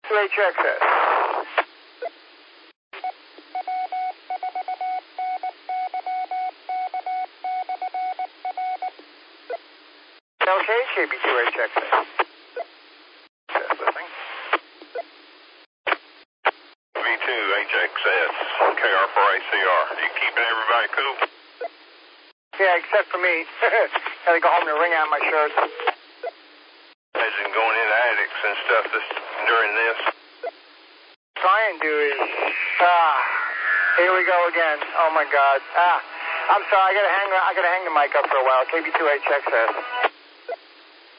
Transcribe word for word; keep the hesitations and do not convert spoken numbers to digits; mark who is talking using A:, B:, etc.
A: two H X S. Okay, K B two H X S. Yes, listening.
B: V two H X S, K R four A C R. Are you keeping everybody cool?
A: Yeah, except for me. Had to go home to wring out my shirt.
B: Imagine going into attics and stuff this, during this.
A: Try and do is, ah, here we go again. Oh my God. Ah, I'm sorry. I gotta hang. I gotta hang the mic up for a while. K B two H X S.